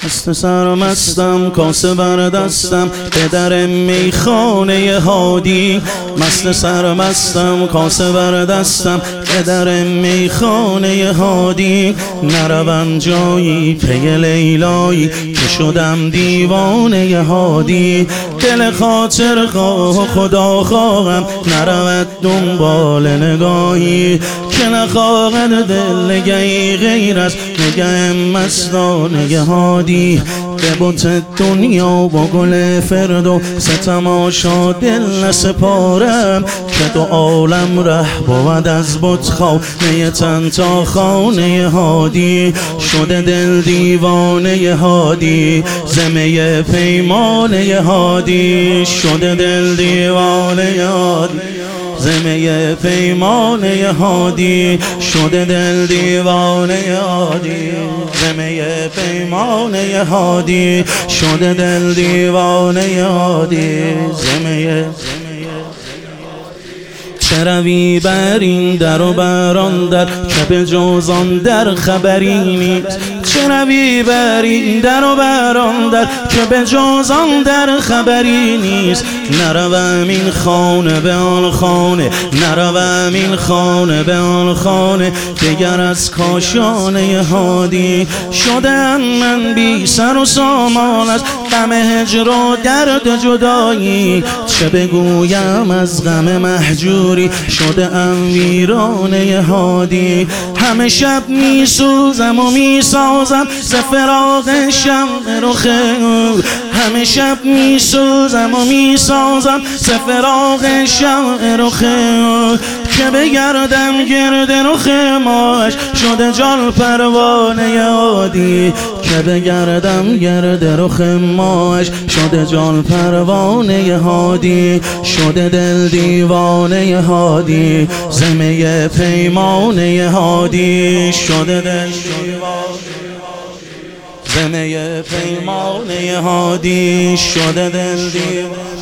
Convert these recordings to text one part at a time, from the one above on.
مست سرمستم کاسه بر دستم به در میخانه هادی. مست سرمستم کاسه بر دستم به در میخانه هادی. نروم جایی پی لیلایی که شدم دیوانه هادی. دل خاطر خواه خدا خواهم نرود دنبال نگاهی که نخواهد دل نگهی غیر از نگه مستانه هادی. به بت دنیا با گل فردو ستماشا دل نسپارم که دو عالم ره بود از بت خانه تن تا خانه هادی. شده دل دیوانه هادی زمه پیمانه هادی. شده دل دیوانه هادی زمه پیمانه هادی. شده دل دیوانه هادی زمه پیمانه هادی. شده دل دیوانه هادی زمه. چه روی بر این در و بر آن در که به جز آن در خبری نیست. چه روی بر این در و بر آن در که به جز آن در خبری نیست. نروم این خانه به آن خانه نروم این خانه به آن خانه دگر از کاشانه هادی. شدم من بی سر و سامان از غم هجر و درد جدایی. چه بگویم از غم مهجوری شده ام ویرانه هادی. همه شب می سوزم و می سازم ز فراق شمع رخ او. همه شب می سوزم و می سازم ز فراق شمع رخ او که بگردم گرد رخ ماش شده جان پروانه هادی. که بگردم گرد رخ ماش شده جان پروانه هادی. شده دل دیوانه هادی زمه پیمانه هادی. شده دل زمه پیمانه هادی. شده دل دیوانه.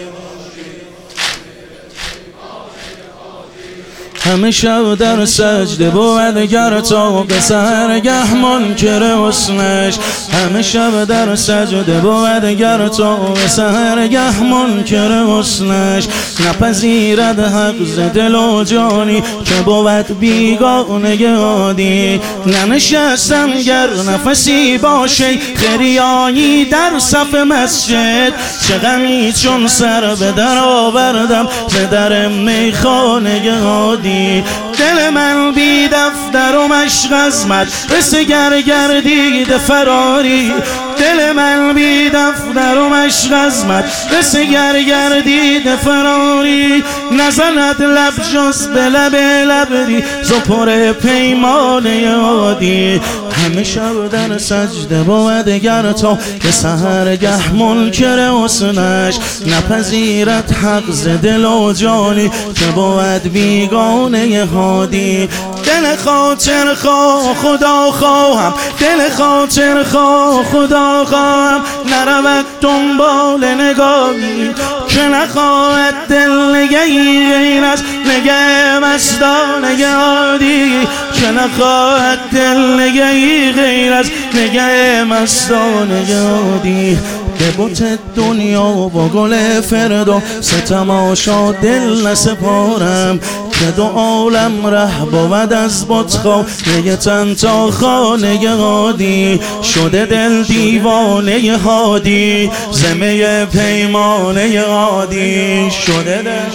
همه شب در سجده بود گر تا به سحرگه منکر حسنش. همه شب در سجده بود گر تا به سحرگه منکر حسنش. نپذیرد حق ز دل و جانی که بود بیگانه هادی. ننشستم گر نفسی باشه خریایی در صف مسجد. چه غمی چون سر به در آوردم ز در میخانه هادی. دل من بی دفتر و مشق از مدرسه گردید فراری. دل من بی دفتر و مشق از مدرسه گردید فراری. نزند لب جز به لب لبری زپر پیمانه هادی. همه شب در سجده بود گر تا به سحرگه منکر حسنش. نپذیرد حق ز دل و جانی که بود بیگانه هادی. دل خاطر خواه خدا خواهم دل خاطر خواه خدا خواهم نرود دنبال نگاهی که نخواهد دل نگهی غیر از نگه مستانه هادی. که نخواهد دل نگهی غیر از نگه مستانه هادی. به بت دنیا با گل فردو ستماشا دل نسپارم که دو عالم ره بود از بت خانه تن تا خانه هادی. شده دل دیوانه هادی زمه پیمانه هادی. شده دل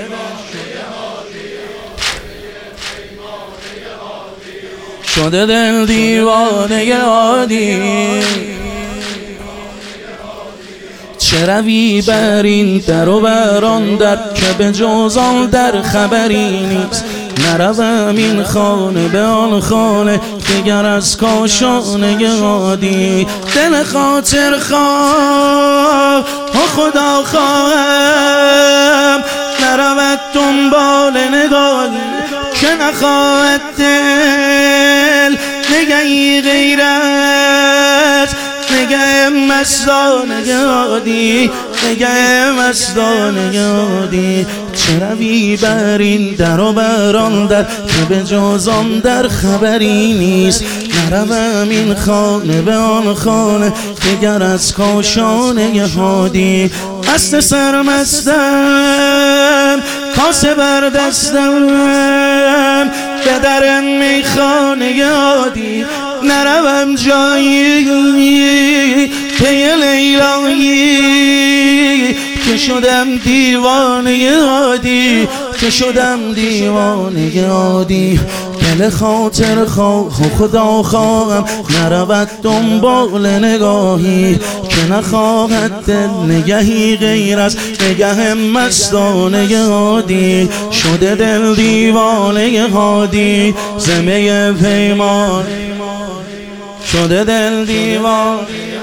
شده دل دیوانه هادی. چه روی بر این در و بر آن در که به جز آن در خبری نیست. نروم این خانه به آن خانه دگر از کاشانه هادی. دل خاطر خواه خدا خواهم نرود دنبال نگاهی که نخواهد دل نگهی غیر از نگه مستانه هادی، نگه مستانه هادی. چه روی بر این در و بر آن در که به جز آن در خبری نیست. نروم این خانه به آن خانه دگر از کاشانه هادی. مست سرمستم کاسه بر دستم به در میخانه هادی. نروم جایی پی لیلایی که شدم دیوانه هادی، که شدم دیوانه هادی. دل خاطر خواه خدا خواهم نرود دنبال نگاهی که نخواهد دل نگهی غیر از نگه مستانه هادی. شده دل دیوانه هادی زمه پیمان، شده دل دیوانه